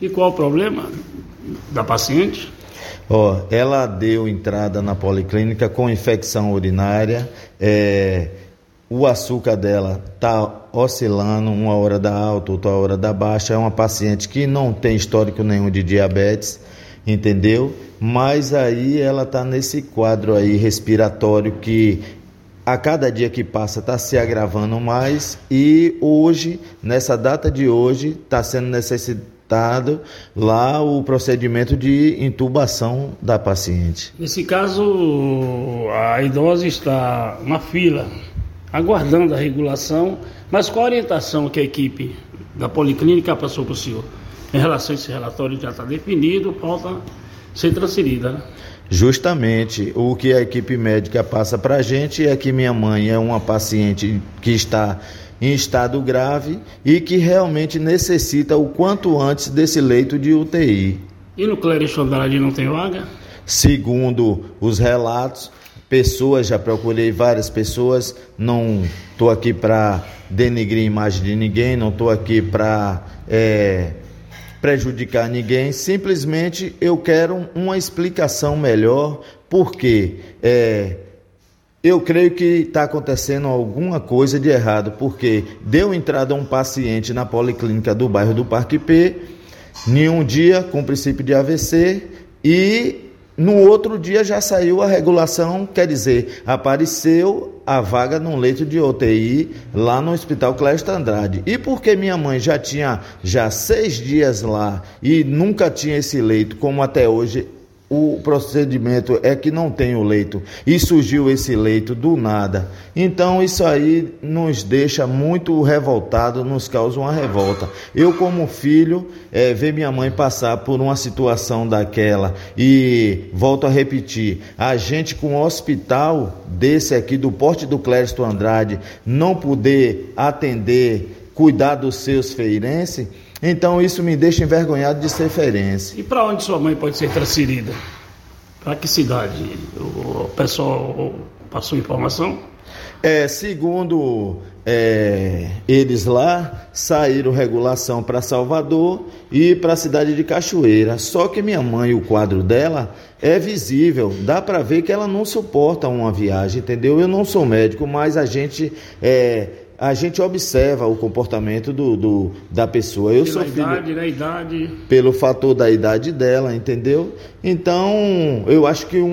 E qual o problema da paciente? Ela deu entrada na policlínica com infecção urinária, o açúcar dela está oscilando, uma hora dá alta, outra hora dá baixa. É uma paciente que não tem histórico nenhum de diabetes, entendeu? Mas aí ela está nesse quadro aí respiratório que a cada dia que passa está se agravando mais, e hoje, nessa data de hoje, está sendo necessitado lá o procedimento de intubação da paciente. Nesse caso, a idosa está na fila, aguardando a regulação, mas qual a orientação que a equipe da policlínica passou para o senhor? Em relação a esse relatório já está definido, falta ser transferida, né? Justamente, o que a equipe médica passa para a gente é que minha mãe é uma paciente que está em estado grave e que realmente necessita o quanto antes desse leito de UTI. E no Clérison Andrade não tem vaga? Segundo os relatos, já procurei várias pessoas, não estou aqui para denigrir a imagem de ninguém, não estou aqui para prejudicar ninguém, simplesmente eu quero uma explicação melhor, porque eu creio que está acontecendo alguma coisa de errado, porque deu entrada um paciente na policlínica do bairro do Parque P, em um dia com princípio de AVC, e no outro dia já saiu a regulação, quer dizer, apareceu a vaga num leito de UTI lá no Hospital Clérison Andrade. E porque minha mãe já tinha 6 dias lá e nunca tinha esse leito, como até hoje o procedimento é que não tem o leito, e surgiu esse leito do nada. Então isso aí nos deixa muito revoltado, nos causa uma revolta. Eu, como filho, ver minha mãe passar por uma situação daquela, e volto a repetir, a gente com um hospital desse aqui do porte do Clérison Andrade não poder atender, cuidar dos seus feirenses, então isso me deixa envergonhado de ser feirense. E para onde sua mãe pode ser transferida? Para que cidade? O pessoal passou informação? Segundo eles lá, saíram regulação para Salvador e para a cidade de Cachoeira. Só que minha mãe, o quadro dela é visível, dá para ver que ela não suporta uma viagem, entendeu? Eu não sou médico, mas a gente observa o comportamento da pessoa. Eu sou filho, idade. Pelo fator da idade dela, entendeu? Então, eu acho que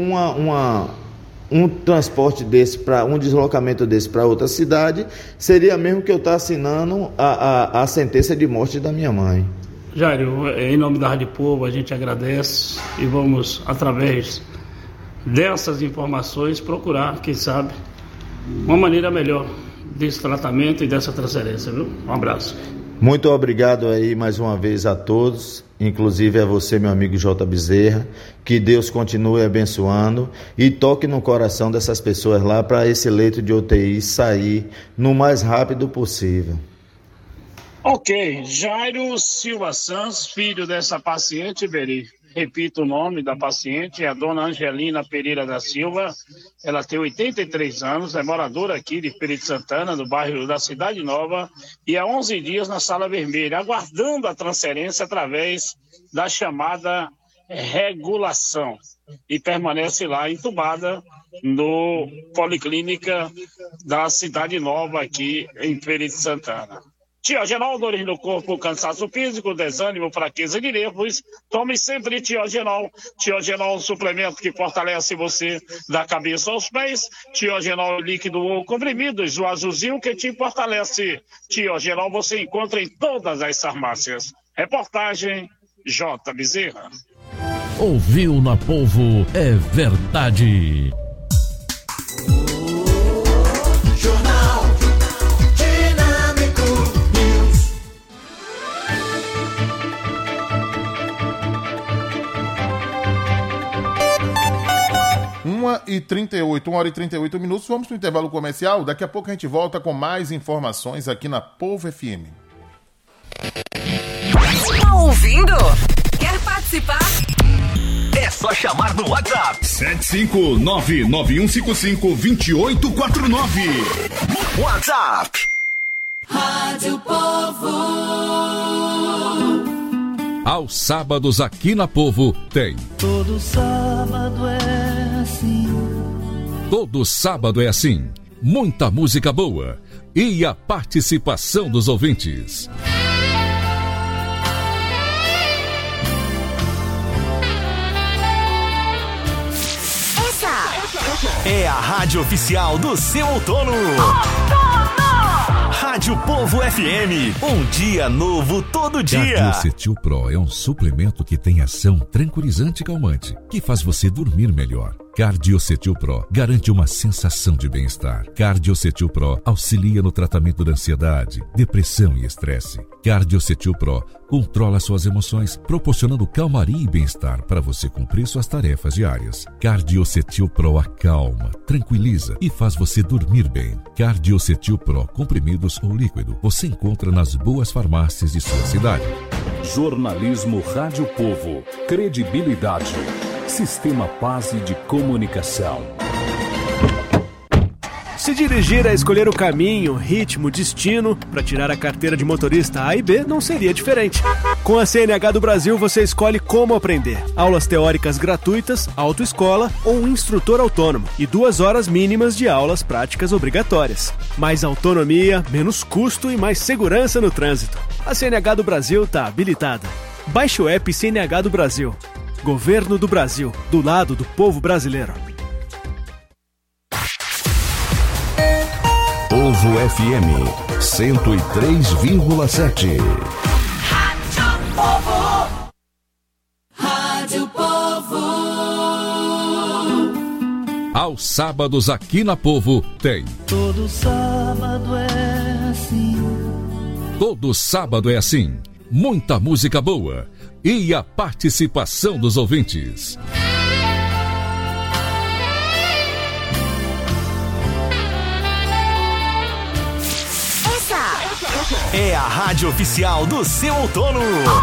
um transporte desse, um deslocamento desse para outra cidade, seria mesmo que eu estar assinando a sentença de morte da minha mãe. Jairo, em nome da Rádio Povo, a gente agradece e vamos, através dessas informações, procurar, quem sabe, uma maneira melhor desse tratamento e dessa transferência, viu? Um abraço. Muito obrigado aí mais uma vez a todos, inclusive a você, meu amigo J. Bezerra, que Deus continue abençoando e toque no coração dessas pessoas lá para esse leito de UTI sair no mais rápido possível. Ok, Jairo Silva Santos, filho dessa paciente, Beri. Repito o nome da paciente, é a dona Angelina Pereira da Silva. Ela tem 83 anos, é moradora aqui de Feira Santana, do bairro da Cidade Nova, e há 11 dias na Sala Vermelha, aguardando a transferência através da chamada regulação. E permanece lá entubada no Policlínica da Cidade Nova, aqui em Feira Santana. Tiogenol, dores no corpo, cansaço físico, desânimo, fraqueza de nervos. Tome sempre Tiogenol. Tiogenol, um suplemento que fortalece você da cabeça aos pés. Tiogenol líquido ou comprimidos, o azulzinho que te fortalece. Tiogenol você encontra em todas as farmácias. Reportagem J. Bezerra. Ouviu na Povo, é verdade. Uma hora e 38 minutos, vamos para o intervalo comercial. Daqui a pouco a gente volta com mais informações aqui na Povo FM. Tá ouvindo? Quer participar? É só chamar no WhatsApp 75991552849. WhatsApp Rádio Povo. Aos sábados aqui na Povo tem. Todo sábado é assim. Todo sábado é assim. Muita música boa e a participação dos ouvintes. Essa é a rádio oficial do seu outono. Rádio Povo FM, um dia novo todo dia. Cardiocetil Pro é um suplemento que tem ação tranquilizante e calmante, que faz você dormir melhor. Cardiocetil Pro garante uma sensação de bem-estar. Cardiocetil Pro auxilia no tratamento da ansiedade, depressão e estresse. Cardiocetil Pro controla suas emoções, proporcionando calmaria e bem-estar para você cumprir suas tarefas diárias. Cardiocetil Pro acalma, tranquiliza e faz você dormir bem. Cardiocetil Pro, comprimidos ou líquido, você encontra nas boas farmácias de sua cidade. Jornalismo Rádio Povo, credibilidade. Sistema Paz de Comunicação. Se dirigir a escolher o caminho, ritmo, destino para tirar a carteira de motorista A e B não seria diferente. Com a CNH do Brasil você escolhe como aprender. Aulas teóricas gratuitas, autoescola ou um instrutor autônomo e 2 horas mínimas de aulas práticas obrigatórias. Mais autonomia, menos custo e mais segurança no trânsito. A CNH do Brasil está habilitada. Baixe o app CNH do Brasil. Governo do Brasil, do lado do povo brasileiro. Povo FM 103,7. Rádio Povo. Rádio Povo. Aos sábados aqui na Povo tem. Todo sábado é assim. Todo sábado é assim. Muita música boa e a participação dos ouvintes. Essa é a rádio oficial do seu outono.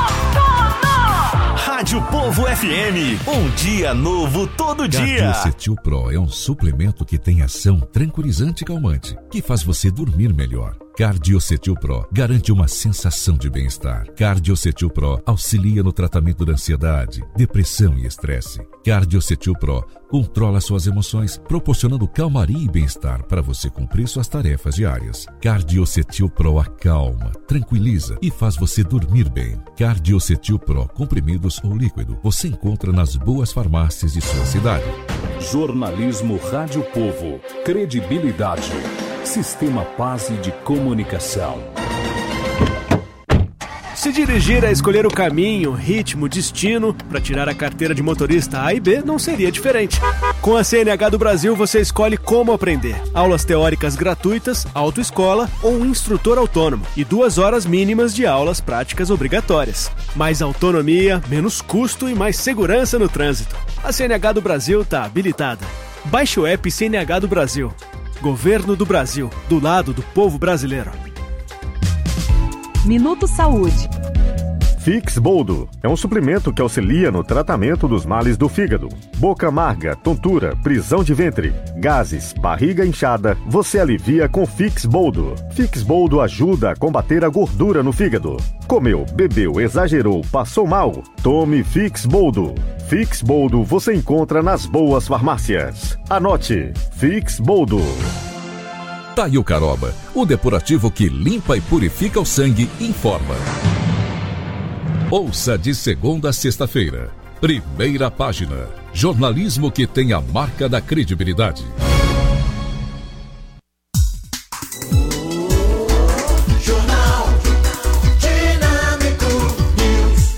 Rádio Povo FM, um dia novo todo dia. Cardiocetil Pro é um suplemento que tem ação tranquilizante e calmante, que faz você dormir melhor. Cardiocetil Pro garante uma sensação de bem-estar. Cardiocetil Pro auxilia no tratamento da ansiedade, depressão e estresse. Cardiocetil Pro controla suas emoções, proporcionando calmaria e bem-estar para você cumprir suas tarefas diárias. Cardiocetil Pro acalma, tranquiliza e faz você dormir bem. Cardiocetil Pro, comprimidos ou líquido, você encontra nas boas farmácias de sua cidade. Jornalismo Rádio Povo, credibilidade. Sistema Paz de Comunicação. Se dirigir a escolher o caminho, ritmo, destino para tirar a carteira de motorista A e B não seria diferente. Com a CNH do Brasil você escolhe como aprender. Aulas teóricas gratuitas, autoescola ou um instrutor autônomo e 2 horas mínimas de aulas práticas obrigatórias. Mais autonomia, menos custo e mais segurança no trânsito. A CNH do Brasil está habilitada. Baixe o app CNH do Brasil. Governo do Brasil, do lado do povo brasileiro. Minuto Saúde. Fix Boldo é um suplemento que auxilia no tratamento dos males do fígado. Boca amarga, tontura, prisão de ventre, gases, barriga inchada, você alivia com Fix Boldo. Fix Boldo ajuda a combater a gordura no fígado. Comeu, bebeu, exagerou, passou mal? Tome Fix Boldo. Fix Boldo você encontra nas boas farmácias. Anote, Fix Boldo. Taio Caroba, o depurativo que limpa e purifica o sangue, informa. Ouça de segunda a sexta-feira. Primeira página. Jornalismo que tem a marca da credibilidade. Jornal Dinâmico News.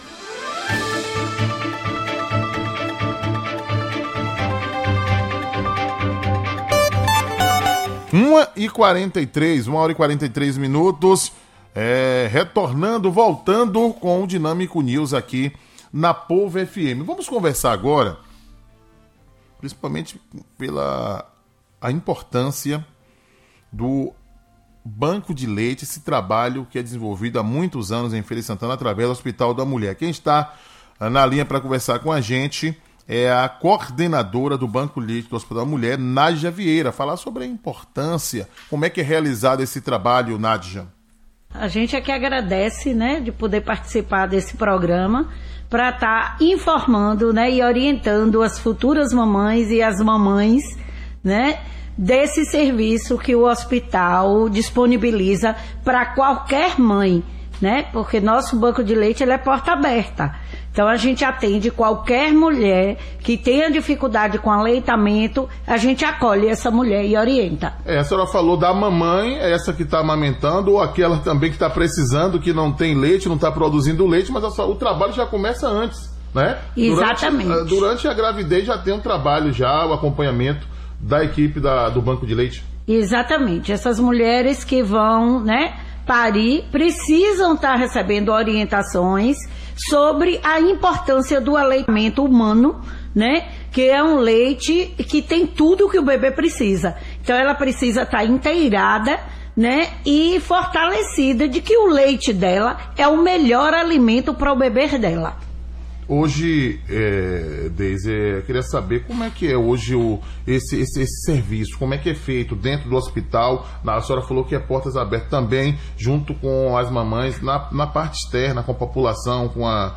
1h43 minutos. Retornando, voltando com o Dinâmico News aqui na Povo FM. Vamos conversar agora, principalmente pela a importância do Banco de Leite, esse trabalho que é desenvolvido há muitos anos em Feira de Santana através do Hospital da Mulher. Quem está na linha para conversar com a gente é a coordenadora do Banco de Leite do Hospital da Mulher, Nádia Vieira, falar sobre a importância, como é que é realizado esse trabalho, Nádia. A gente é que agradece, né, de poder participar desse programa para estar informando, né, e orientando as futuras mamães e as mamães, né, desse serviço que o hospital disponibiliza para qualquer mãe, né, porque nosso banco de leite ele é porta aberta. Então a gente atende qualquer mulher que tenha dificuldade com aleitamento, a gente acolhe essa mulher e orienta. A senhora falou da mamãe, essa que está amamentando, ou aquela também que está precisando, que não tem leite, não está produzindo leite, mas o trabalho já começa antes, né? Exatamente. Durante a gravidez já tem um trabalho, já o acompanhamento da equipe do banco de leite. Exatamente. Essas mulheres que vão, né, parir precisam estar recebendo orientações sobre a importância do aleitamento humano, né? Que é um leite que tem tudo que o bebê precisa. Então ela precisa estar inteirada, né? E fortalecida de que o leite dela é o melhor alimento para o bebê dela. Hoje, Deise, eu queria saber como é que é hoje esse serviço, como é que é feito dentro do hospital. A senhora falou que é portas abertas também, junto com as mamães, na parte externa, com a população,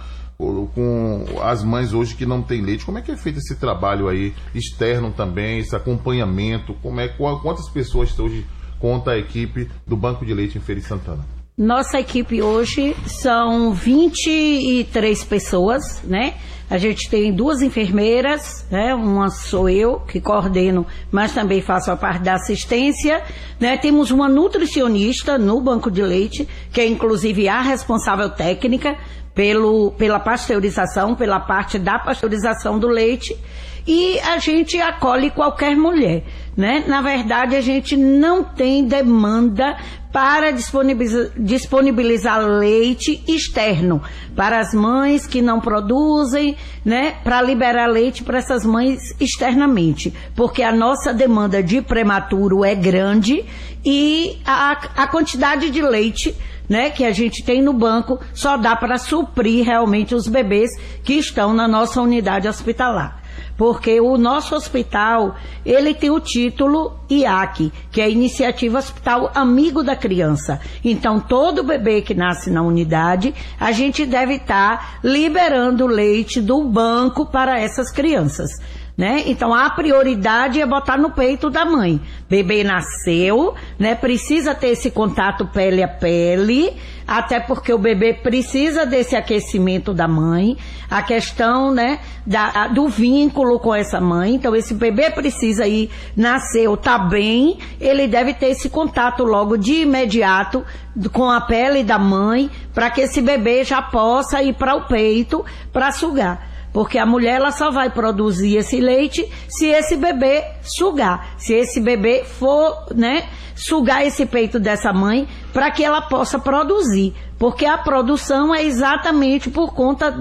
com as mães hoje que não têm leite. Como é que é feito esse trabalho aí externo também, esse acompanhamento? Quantas pessoas hoje conta a equipe do Banco de Leite em Feira de Santana? Nossa equipe hoje são 23 pessoas, né? A gente tem 2 enfermeiras, né? Uma sou eu, que coordeno, mas também faço a parte da assistência, né? Temos uma nutricionista no banco de leite, que é inclusive a responsável técnica pela pasteurização, pela parte da pasteurização do leite, e a gente acolhe qualquer mulher, né? Na verdade, a gente não tem demanda para disponibilizar leite externo para as mães que não produzem, né? Para liberar leite para essas mães externamente, porque a nossa demanda de prematuro é grande e a quantidade de leite, né, que a gente tem no banco só dá para suprir realmente os bebês que estão na nossa unidade hospitalar. Porque o nosso hospital, ele tem o título IAC, que é a Iniciativa Hospital Amigo da Criança. Então, todo bebê que nasce na unidade, a gente deve estar liberando leite do banco para essas crianças, né? Então, a prioridade é botar no peito da mãe. Bebê nasceu, né? Precisa ter esse contato pele a pele, até porque o bebê precisa desse aquecimento da mãe, a questão, né, do vínculo com essa mãe. Então, esse bebê precisa ir, nasceu, tá bem, ele deve ter esse contato logo de imediato com a pele da mãe, para que esse bebê já possa ir para o peito para sugar. Porque a mulher ela só vai produzir esse leite se esse bebê sugar. Se esse bebê for, né, sugar esse peito dessa mãe para que ela possa produzir. Porque a produção é exatamente por conta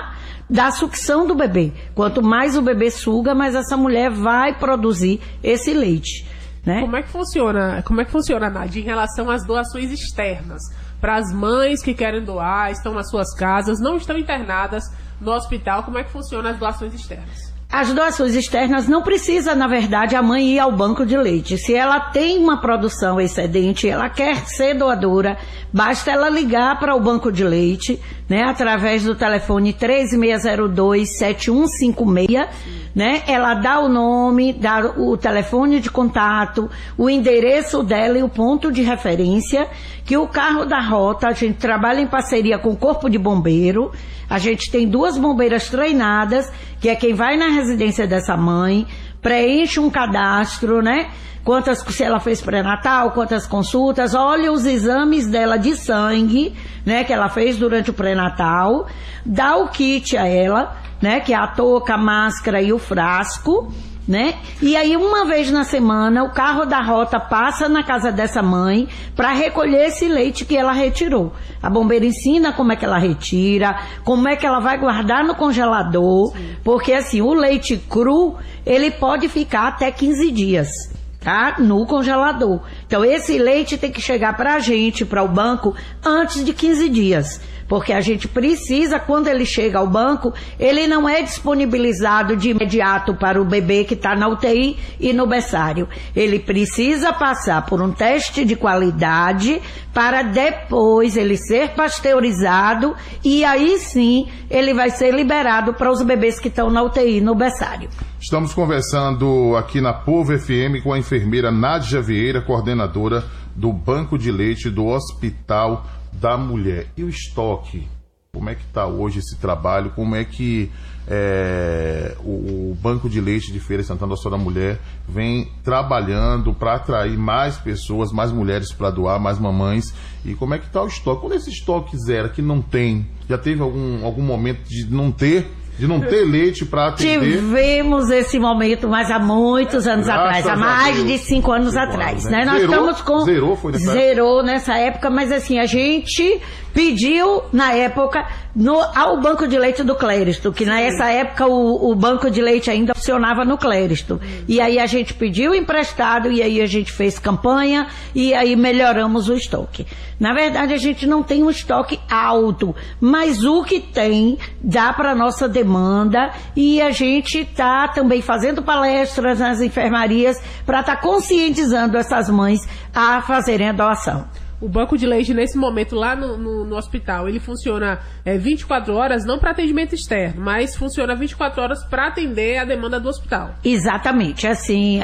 da sucção do bebê. Quanto mais o bebê suga, mais essa mulher vai produzir esse leite, né? Como é que funciona, Nádia, em relação às doações externas? Para as mães que querem doar, estão nas suas casas, não estão internadas no hospital, como é que funciona as doações externas? As doações externas não precisa, na verdade, a mãe ir ao banco de leite. Se ela tem uma produção excedente, ela quer ser doadora, basta ela ligar para o banco de leite, né, através do telefone 3602-7156, né? Ela dá o nome, dá o telefone de contato, o endereço dela e o ponto de referência, que o carro da rota, a gente trabalha em parceria com o Corpo de Bombeiro. A gente tem 2 bombeiras treinadas, que é quem vai na residência dessa mãe, preenche um cadastro, né? Se ela fez pré-natal, quantas consultas, olha os exames dela de sangue, né? Que ela fez durante o pré-natal, dá o kit a ela, né? Que é a touca, a máscara e o frasco, né? E aí, uma vez na semana, o carro da rota passa na casa dessa mãe para recolher esse leite que ela retirou. A bombeira ensina como é que ela retira, como é que ela vai guardar no congelador. Sim. Porque assim, o leite cru, ele pode ficar até 15 dias, tá? No congelador. Então, esse leite tem que chegar pra gente, para o banco, antes de 15 dias. porque a gente precisa, quando ele chega ao banco, ele não é disponibilizado de imediato para o bebê que está na UTI e no berçário. Ele precisa passar por um teste de qualidade para depois ele ser pasteurizado e aí sim ele vai ser liberado para os bebês que estão na UTI no berçário. Estamos conversando aqui na Povo FM com a enfermeira Nádia Vieira, coordenadora do Banco de Leite do Hospital da Mulher. E o estoque? Como é que está hoje esse trabalho? Como é que o Banco de Leite de Feira de Santana do Hospital da Mulher vem trabalhando para atrair mais pessoas, mais mulheres para doar, mais mamães? E como é que está o estoque? Quando esse estoque zero que não tem, já teve algum momento de não ter leite para atender? Tivemos esse momento, mas há muitos anos atrás, há mais de 5 anos atrás, né? Nós estamos com... Zerou nessa época, mas assim, a gente pediu, na época, ao Banco de Leite do Cléristo, que nessa época o Banco de Leite ainda funcionava no Cléristo. E aí a gente pediu emprestado, e aí a gente fez campanha, e aí melhoramos o estoque. Na verdade, a gente não tem um estoque alto, mas o que tem dá para nossa demanda, e a gente está também fazendo palestras nas enfermarias para estar conscientizando essas mães a fazerem a doação. O banco de leite, nesse momento, lá no hospital, ele funciona 24 horas, não para atendimento externo, mas funciona 24 horas para atender a demanda do hospital. Exatamente. Assim,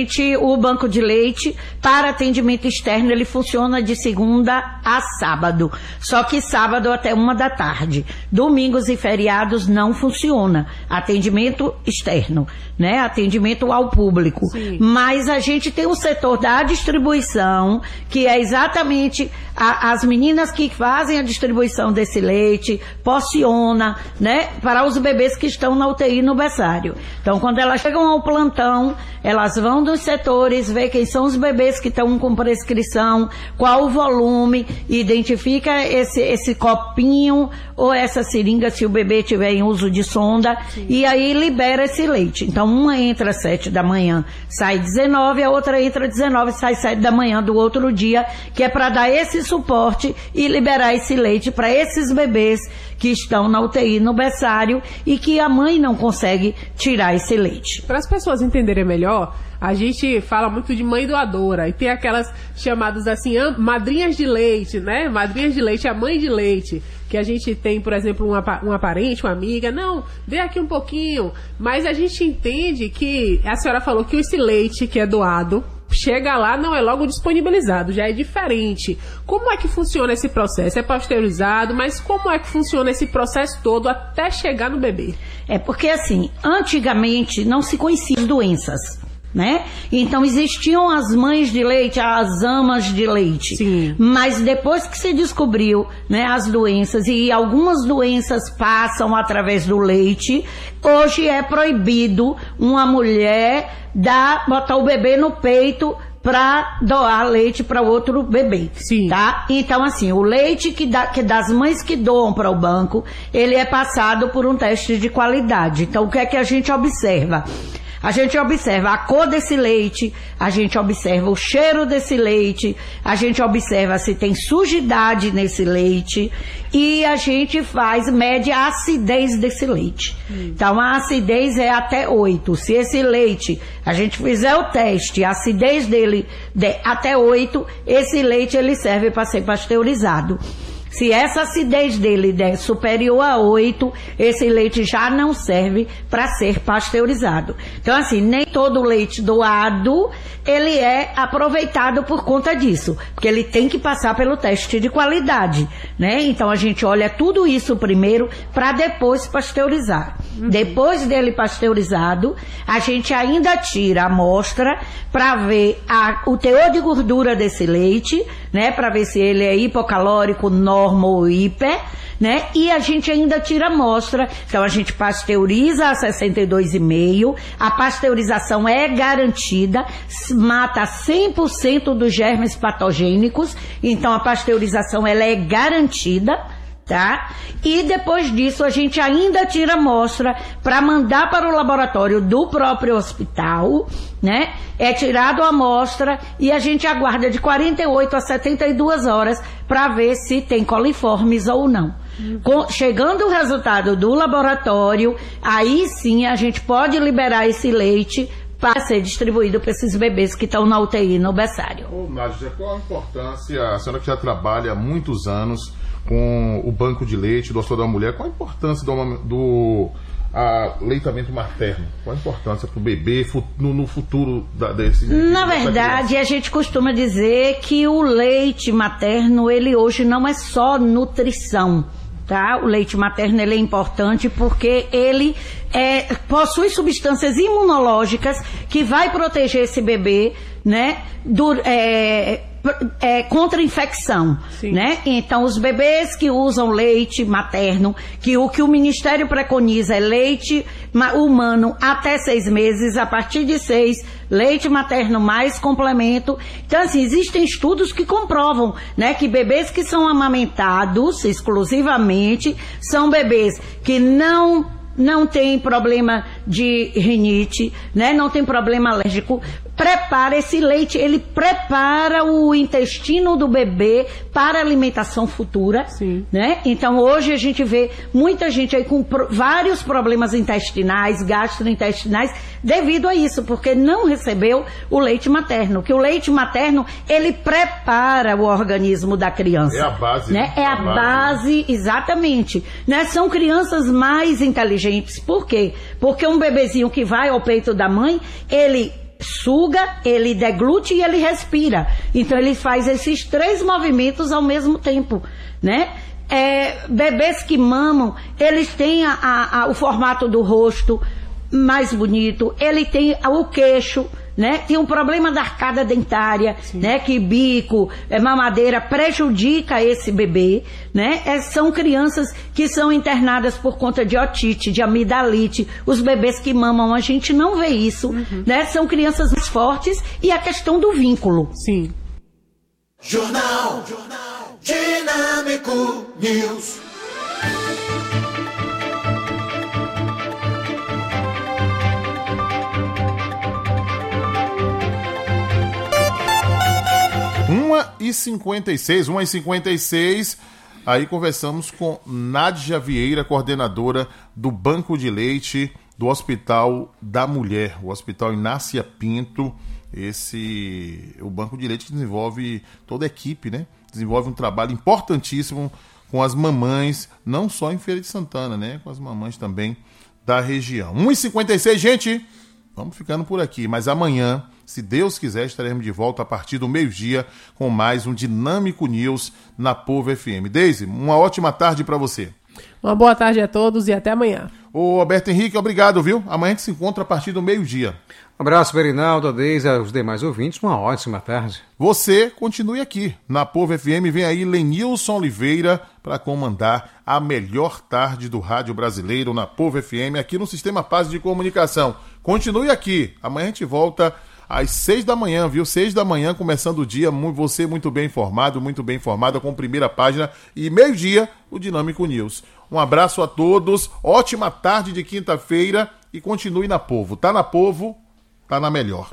o banco de leite, para atendimento externo, ele funciona de segunda a sábado. Só que sábado até 1 da tarde. Domingos e feriados não funciona. Atendimento externo, né? Atendimento ao público. Sim. Mas a gente tem um setor da distribuição, que é exatamente as meninas que fazem a distribuição desse leite, porciona, né, para os bebês que estão na UTI no berçário. Então, quando elas chegam ao plantão, elas vão nos setores, ver quem são os bebês que estão com prescrição, qual o volume, identifica esse copinho ou essa seringa se o bebê tiver em uso de sonda. Sim. E aí libera esse leite. Então, uma entra às 7 da manhã, sai 19, a outra entra 19, sai 7 da manhã do outro dia, que é para dar esse suporte e liberar esse leite para esses bebês que estão na UTI no berçário e que a mãe não consegue tirar esse leite. Para as pessoas entenderem melhor, a gente fala muito de mãe doadora e tem aquelas chamadas assim, madrinhas de leite, né? Madrinhas de leite, a mãe de leite, que a gente tem, por exemplo, uma parente, uma amiga, não, dê aqui um pouquinho, mas a gente entende que, a senhora falou que esse leite que é doado, chega lá, não é logo disponibilizado, já é diferente. Como é que funciona esse processo? É pasteurizado, mas como é que funciona esse processo todo até chegar no bebê? É porque, assim, antigamente não se conheciam as doenças, né? Então existiam as mães de leite, as amas de leite. Sim. Mas depois que se descobriu, né, as doenças, e algumas doenças passam através do leite, hoje é proibido uma mulher botar o bebê no peito para doar leite para outro bebê. Sim. Tá? Então, assim, o leite que das mães que doam para o banco, ele é passado por um teste de qualidade. Então, o que é que a gente observa? A gente observa a cor desse leite, a gente observa o cheiro desse leite, a gente observa se tem sujidade nesse leite e a gente mede a acidez desse leite. Então, a acidez é até 8. Se esse leite, a gente fizer o teste, a acidez dele der até 8, esse leite ele serve para ser pasteurizado. Se essa acidez dele der superior a 8, esse leite já não serve para ser pasteurizado. Então, assim, nem todo leite doado, ele é aproveitado por conta disso, porque ele tem que passar pelo teste de qualidade, né? Então, a gente olha tudo isso primeiro para depois pasteurizar. Depois dele pasteurizado, a gente ainda tira a amostra para ver o teor de gordura desse leite, né? Para ver se ele é hipocalórico, normal ou hiper, né? E a gente ainda tira a amostra. Então a gente pasteuriza a 62,5. A pasteurização é garantida, mata 100% dos germes patogênicos. Então a pasteurização ela é garantida, tá? E depois disso a gente ainda tira a amostra para mandar para o laboratório do próprio hospital, né? É tirado a amostra e a gente aguarda de 48 a 72 horas para ver se tem coliformes ou não. Chegando o resultado do laboratório, aí sim a gente pode liberar esse leite para ser distribuído para esses bebês que estão na UTI, no berçário. Ô, Nádia, qual a importância, a senhora que já trabalha há muitos anos com o banco de leite do Hospital da Mulher, qual a importância do aleitamento materno? Qual a importância para o bebê no futuro desse... Na verdade, a gente costuma dizer que o leite materno, ele hoje não é só nutrição. Tá? O leite materno ele é importante porque ele possui substâncias imunológicas que vai proteger esse bebê, né, contra a infecção, né? Então, os bebês que usam leite materno, que o que o Ministério preconiza é leite humano até 6 meses, a partir de 6, leite materno mais complemento. Então, assim, existem estudos que comprovam, né, que bebês que são amamentados exclusivamente são bebês que não tem problema de rinite, né? Não tem problema alérgico. Prepara esse leite, ele prepara o intestino do bebê para a alimentação futura, né? Então hoje a gente vê muita gente aí com vários problemas intestinais, gastrointestinais, devido a isso, porque não recebeu o leite materno, que o leite materno, ele prepara o organismo da criança. É a base, né? É a base, exatamente. Né? São crianças mais inteligentes. Por quê? Porque um bebezinho que vai ao peito da mãe, ele suga, ele deglute e ele respira. Então ele faz esses 3 movimentos ao mesmo tempo, né? Bebês que mamam, eles têm o formato do rosto mais bonito, ele tem o queixo, né? Tem um problema da arcada dentária, né? Que bico, mamadeira prejudica esse bebê, né? São crianças que são internadas por conta de otite, de amidalite. Os bebês que mamam, a gente não vê isso, né? São crianças mais fortes e a questão do vínculo. Sim. Jornal Dinâmico News. e 56, aí conversamos com Nádia Vieira, coordenadora do Banco de Leite do Hospital da Mulher, o Hospital Inácia Pinto, o Banco de Leite que desenvolve toda a equipe, né? Desenvolve um trabalho importantíssimo com as mamães, não só em Feira de Santana, né? Com as mamães também da região. 1h56, gente, vamos ficando por aqui, mas amanhã, se Deus quiser, estaremos de volta a partir do meio-dia com mais um Dinâmico News na Povo FM. Deise, uma ótima tarde para você. Uma boa tarde a todos e até amanhã. Ô, Alberto Henrique, obrigado, viu? Amanhã a gente se encontra a partir do meio-dia. Um abraço, Berinaldo, a Deise e aos demais ouvintes. Uma ótima tarde. Você continue aqui na Povo FM. Vem aí Lenilson Oliveira para comandar a melhor tarde do rádio brasileiro na Povo FM, aqui no Sistema Paz de Comunicação. Continue aqui. Amanhã a gente volta às 6 da manhã, viu? 6 da manhã, começando o dia, você muito bem informado, muito bem informada, com primeira página, e meio-dia, o Dinâmico News. Um abraço a todos, ótima tarde de quinta-feira e continue na Povo. Tá na Povo, tá na melhor.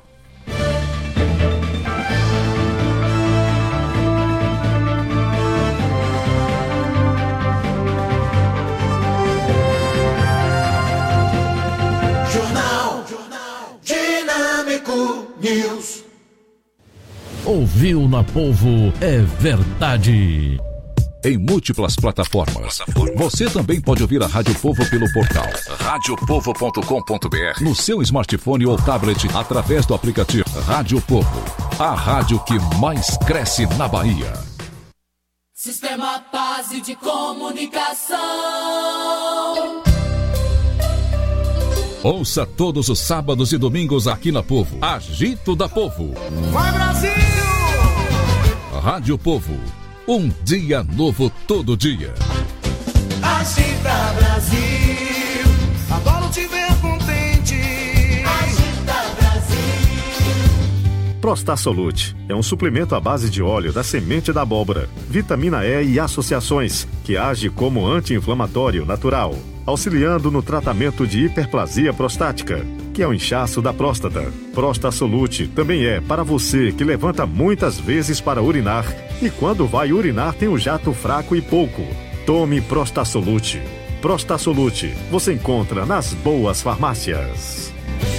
News. Ouviu na Povo é verdade. Em múltiplas plataformas. Você também pode ouvir a Rádio Povo pelo portal radiopovo.com.br, no seu smartphone ou tablet, através do aplicativo Rádio Povo, a rádio que mais cresce na Bahia. Sistema Paz de Comunicação. Ouça todos os sábados e domingos aqui na Povo. Agito da Povo. Vai, Brasil! Rádio Povo. Um dia novo todo dia. Agita, Brasil. Adoro te ver contente. Agita, Brasil. Prostasolute é um suplemento à base de óleo da semente da abóbora, vitamina E e associações, que age como anti-inflamatório natural, auxiliando no tratamento de hiperplasia prostática, que é o inchaço da próstata. Prostasolute também é para você que levanta muitas vezes para urinar e quando vai urinar tem o jato fraco e pouco. Tome Prostasolute. Prostasolute você encontra nas boas farmácias.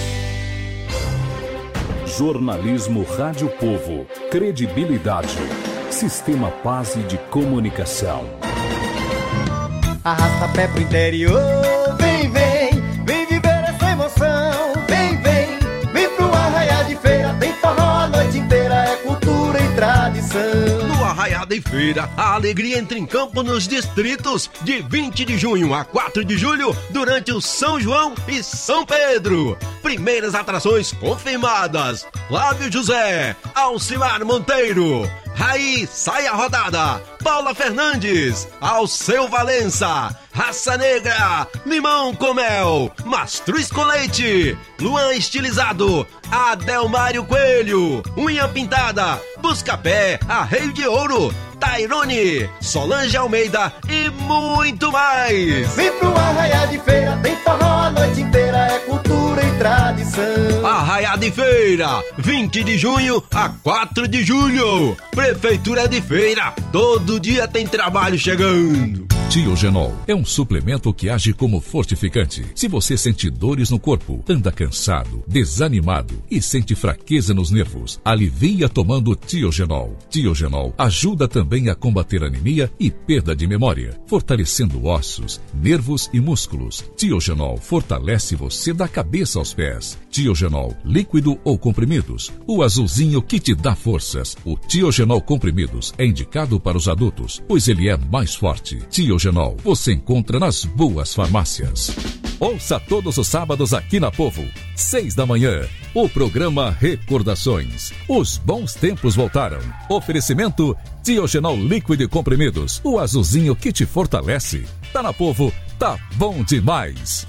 Jornalismo Rádio Povo. Credibilidade. Sistema Paz de Comunicação. Arrasta pé pro interior, vem, vem, vem viver essa emoção. Vem, vem, vem pro Arraiá de Feira, tem forró a noite inteira, é cultura e tradição. No Arraiá de Feira, a alegria entra em campo nos distritos de 20 de junho a 4 de julho, durante o São João e São Pedro. Primeiras atrações confirmadas: Flávio José, Alcimar Monteiro, Raí Saia Rodada, Paula Fernandes, Alceu Valença, Raça Negra, Limão com Mel, Mastruz com Leite, Luan Estilizado, Adelmário Coelho, Unha Pintada, Buscapé, Arreio de Ouro, Tairone, Solange Almeida e muito mais. Vem pro Arraiá de Feira, tem forró a noite inteira, é cultura e tradição. Arraiá de Feira, 20 de junho a 4 de julho. Prefeitura de Feira, todo dia tem trabalho chegando. Tiogenol é um suplemento que age como fortificante. Se você sente dores no corpo, anda cansado, desanimado e sente fraqueza nos nervos, alivia tomando Tiogenol. Tiogenol ajuda também a combater anemia e perda de memória, fortalecendo ossos, nervos e músculos. Tiogenol fortalece você da cabeça aos pés. Tiogenol, líquido ou comprimidos, o azulzinho que te dá forças. O Tiogenol comprimidos é indicado para os adultos, pois ele é mais forte. Tiogenol você encontra nas boas farmácias. Ouça todos os sábados aqui na Povo, 6 da manhã, o programa Recordações. Os bons tempos voltaram. Oferecimento Tiogenol líquido e comprimidos, o azulzinho que te fortalece. Tá na Povo, tá bom demais.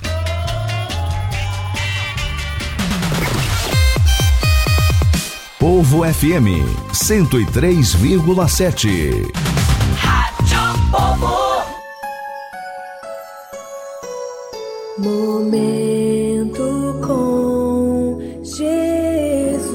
Povo FM 103,7. Rádio Povo. Momento com Jesus.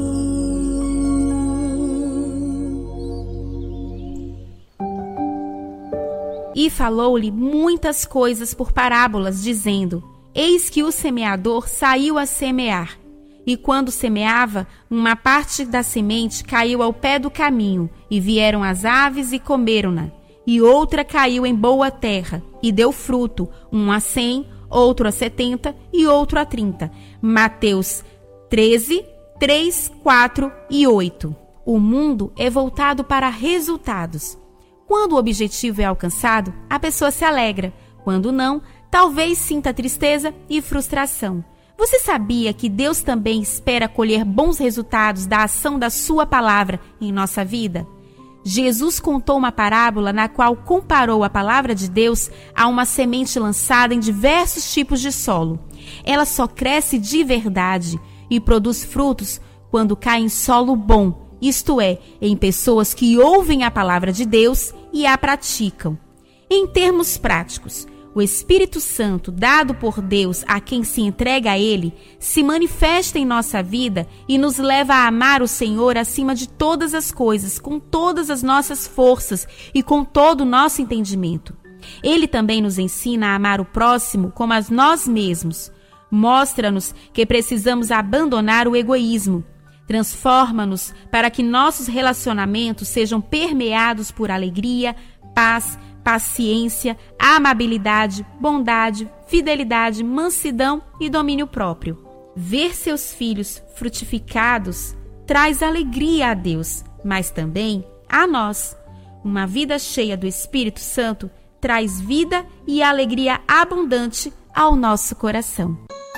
E falou-lhe muitas coisas por parábolas, dizendo: Eis que o semeador saiu a semear. E quando semeava, uma parte da semente caiu ao pé do caminho, e vieram as aves e comeram-na. E outra caiu em boa terra, e deu fruto, um a 100, outro a 70 e outro a 30. Mateus 13, 3, 4 e 8. O mundo é voltado para resultados. Quando o objetivo é alcançado, a pessoa se alegra. Quando não, talvez sinta tristeza e frustração. Você sabia que Deus também espera colher bons resultados da ação da sua palavra em nossa vida? Jesus contou uma parábola na qual comparou a palavra de Deus a uma semente lançada em diversos tipos de solo. Ela só cresce de verdade e produz frutos quando cai em solo bom, isto é, em pessoas que ouvem a palavra de Deus e a praticam. Em termos práticos, o Espírito Santo, dado por Deus a quem se entrega a Ele, se manifesta em nossa vida e nos leva a amar o Senhor acima de todas as coisas, com todas as nossas forças e com todo o nosso entendimento. Ele também nos ensina a amar o próximo como a nós mesmos. Mostra-nos que precisamos abandonar o egoísmo. Transforma-nos para que nossos relacionamentos sejam permeados por alegria, paz, paciência, amabilidade, bondade, fidelidade, mansidão e domínio próprio. Ver seus filhos frutificados traz alegria a Deus, mas também a nós. Uma vida cheia do Espírito Santo traz vida e alegria abundante ao nosso coração.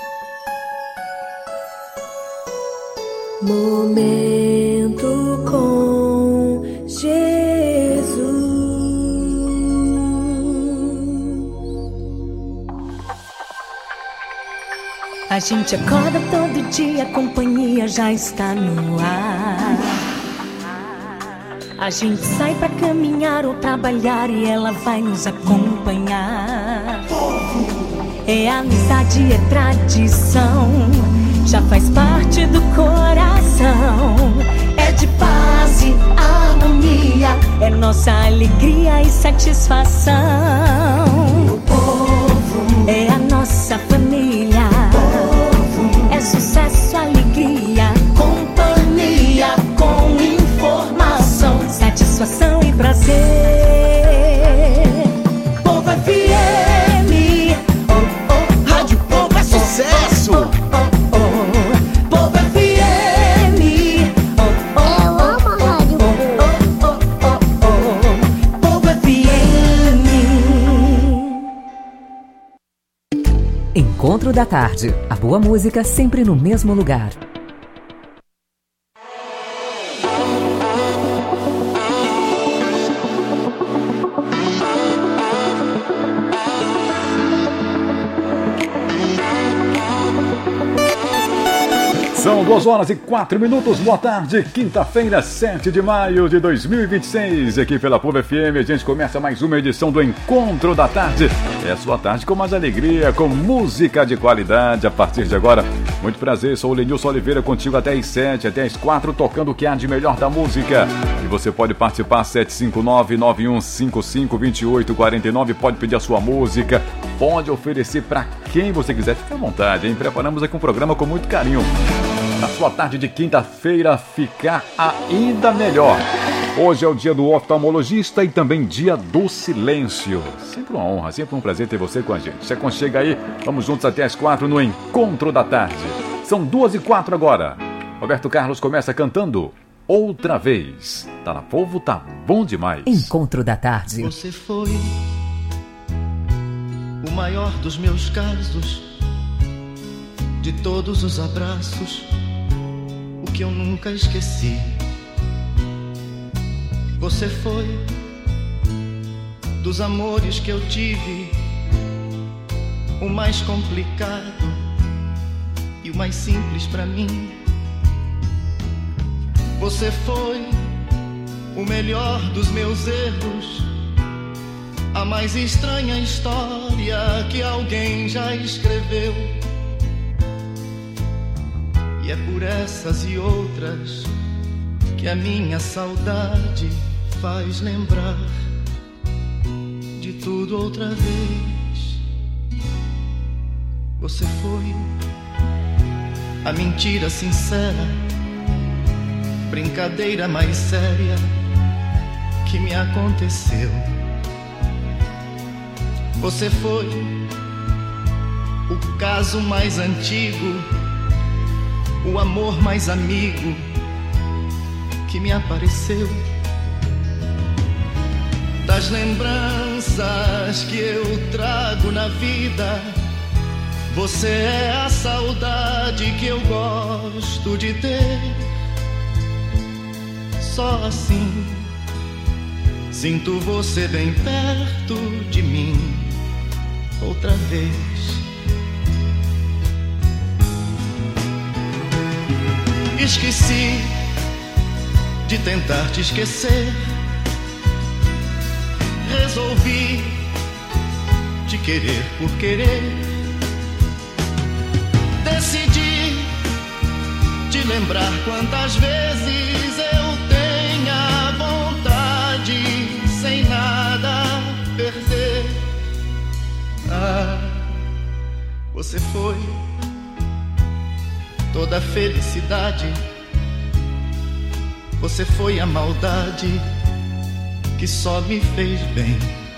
Momento com Jesus. A gente acorda todo dia, a companhia já está no ar. A gente sai pra caminhar ou trabalhar e ela vai nos acompanhar. É amizade, é tradição, já faz parte do coração. É de paz paz e harmonia é nossa alegria e satisfação. O povo é a nossa família. É sucesso, alegria, companhia com informação, satisfação e prazer. Povo FM, Rádio Povo é sucesso. Povo FM, eu amo a Rádio Povo FM. Encontro da Tarde. A boa música sempre no mesmo lugar. São 2h04. Boa tarde, quinta-feira, 7 de maio de 2026. Aqui pela Povo FM, a gente começa mais uma edição do Encontro da Tarde. É a sua tarde com mais alegria, com música de qualidade. A partir de agora, muito prazer, sou o Lenilson Oliveira, contigo até às 7, até às 4, tocando o que há de melhor da música. E você pode participar, 759-9155-2849, pode pedir a sua música, pode oferecer para quem você quiser. Fique à vontade, hein? Preparamos aqui um programa com muito carinho. A sua tarde de quinta-feira ficar ainda melhor. Hoje é o dia do oftalmologista e também dia do silêncio. Sempre uma honra, sempre um prazer ter você com a gente. Se aconchega aí, vamos juntos até as 4 no Encontro da Tarde. São 2h04 agora. Roberto Carlos começa cantando Outra Vez. Tá na Povo, tá bom demais. Encontro da Tarde. Você foi o maior dos meus casos, de todos os abraços, o que eu nunca esqueci. Você foi dos amores que eu tive, o mais complicado e o mais simples pra mim. Você foi o melhor dos meus erros, a mais estranha história que alguém já escreveu. E é por essas e outras que a minha saudade faz lembrar de tudo outra vez. Você foi a mentira sincera, brincadeira mais séria que me aconteceu. Você foi o caso mais antigo, o amor mais amigo que me apareceu. Das lembranças que eu trago na vida, você é a saudade que eu gosto de ter. Só assim sinto você bem perto de mim outra vez. Esqueci de tentar te esquecer, resolvi te querer por querer. Decidi te lembrar quantas vezes eu tenha vontade, sem nada perder. Ah, você foi toda a felicidade, você foi a maldade que só me fez bem.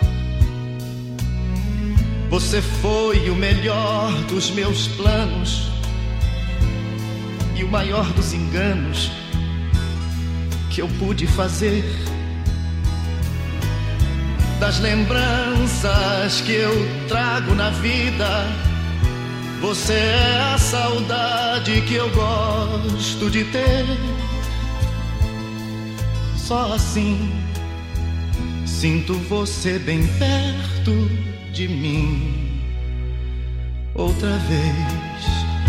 Você foi o melhor dos meus planos e o maior dos enganos que eu pude fazer. Das lembranças que eu trago na vida, você é a saudade que eu gosto de ter. Só assim sinto você bem perto de mim outra vez.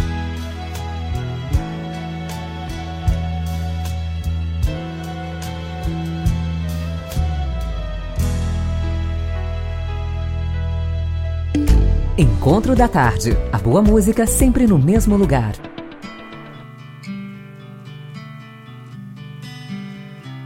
Encontro da Tarde. A boa música sempre no mesmo lugar.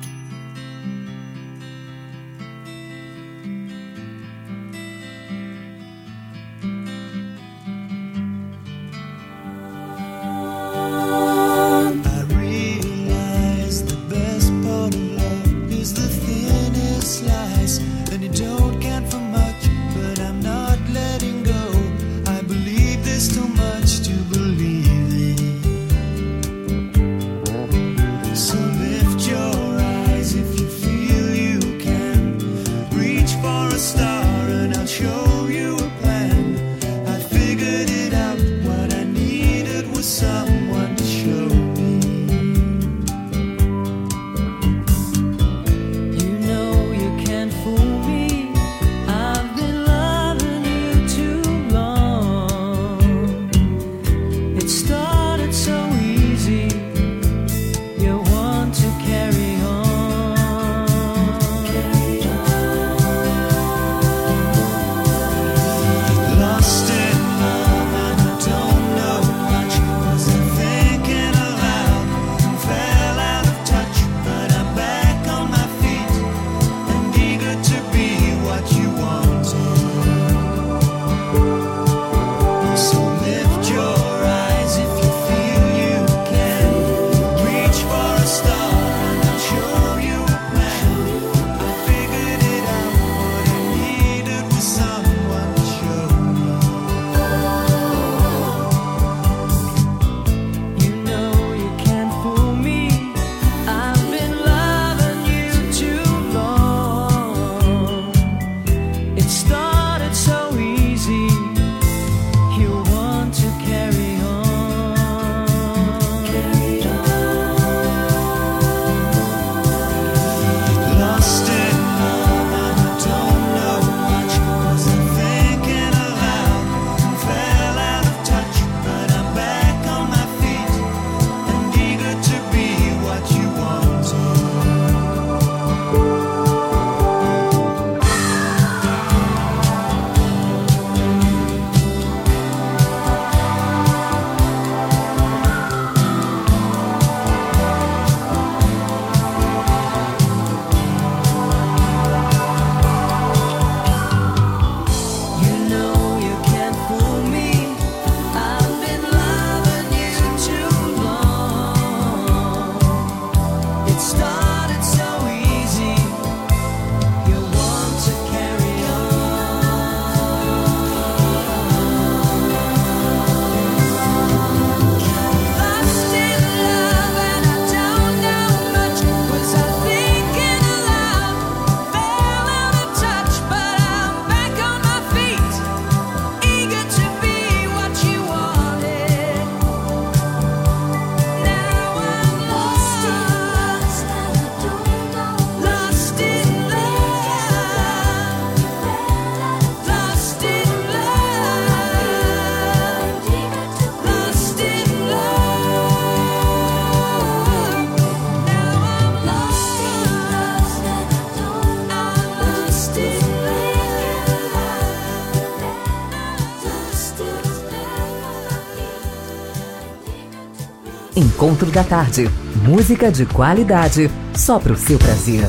Encontro da Tarde. Música de qualidade, só pro seu prazer.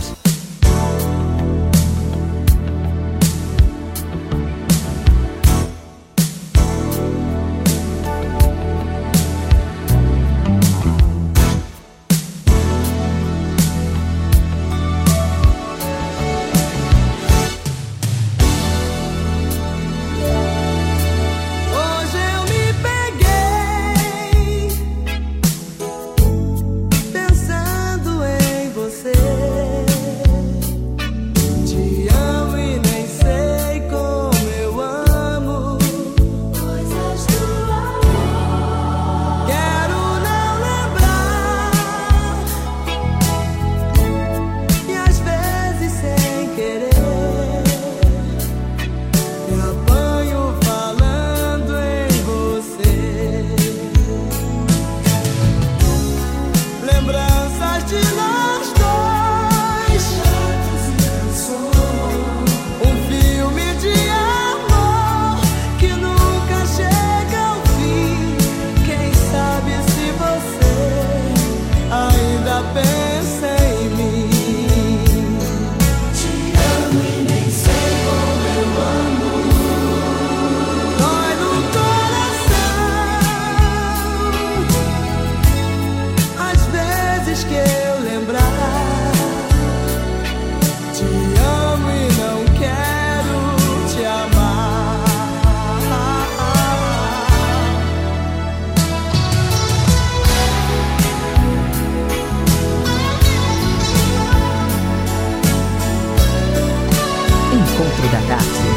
Encontro da Tarde.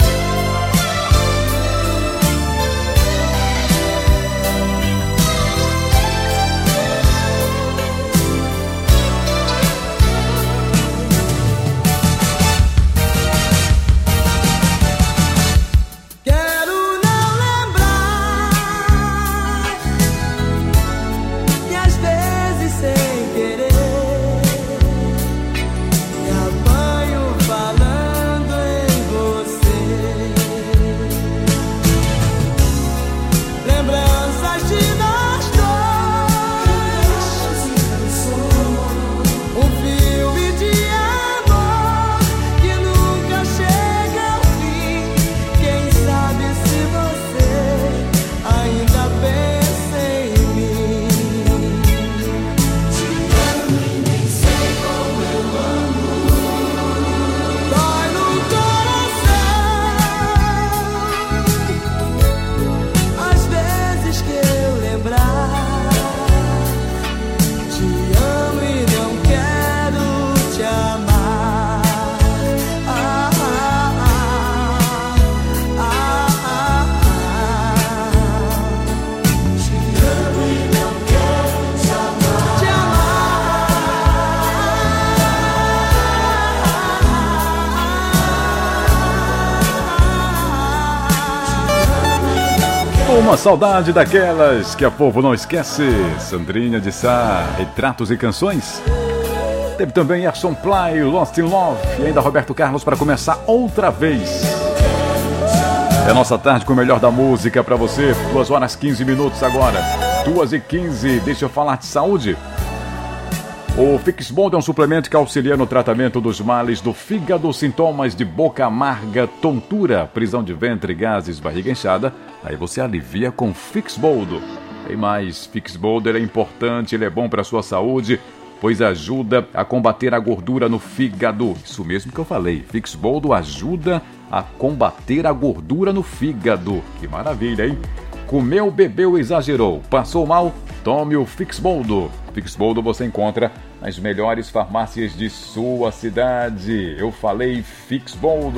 Uma saudade daquelas que a povo não esquece. Sandrinha de Sá, Retratos e Canções. Teve também Erson Play, Lost in Love. E ainda Roberto Carlos para começar outra vez. É a nossa tarde com o melhor da música para você. 2h15 agora. 2h15. Deixa eu falar de saúde. O Fixbold é um suplemento que auxilia no tratamento dos males do fígado, sintomas de boca amarga, tontura, prisão de ventre, gases, barriga inchada. Aí você alivia com Fixbold. Tem mais, Fixbold é importante, ele é bom para a sua saúde, pois ajuda a combater a gordura no fígado. Isso mesmo que eu falei, Fixbold ajuda a combater a gordura no fígado. Que maravilha, hein? Comeu, bebeu, exagerou, passou mal? Tome o Fixbold. Fixbold você encontra nas melhores farmácias de sua cidade. Eu falei Fixbold.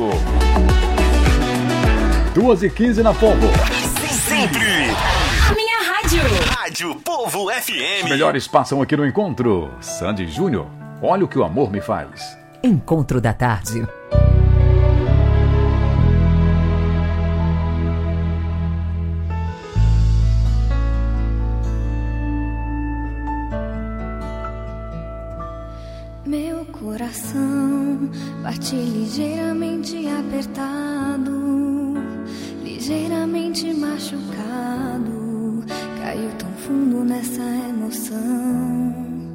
2h15 na Povo. Sempre a minha rádio. Rádio Povo FM. Os melhores passam aqui no encontro. Sandy Júnior, olha o que o amor me faz. Encontro da Tarde. Meu coração bate ligeiramente apertado, ligeiramente machucado, caiu tão fundo nessa emoção.